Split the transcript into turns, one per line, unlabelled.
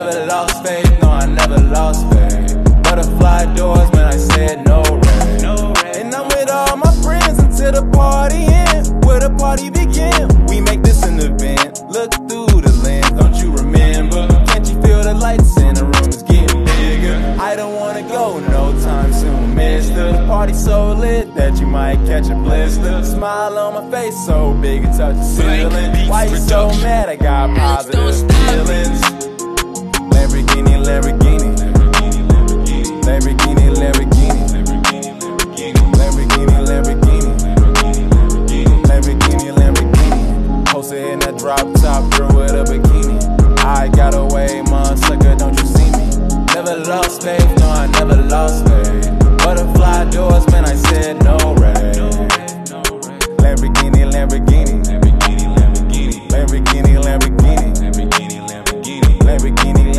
Never lost faith, no, I never lost faith. Butterfly doors when I said no rain. And I'm with all my friends until the party ends. Where the party begin, we make this an event. Look through the lens, don't you remember? Can't you feel the lights in the room is getting bigger? I don't wanna go no time soon, mister. The party's so lit that you might catch a blister. Smile on my face so big it touches the ceiling. Why you so mad? I got positive feelings.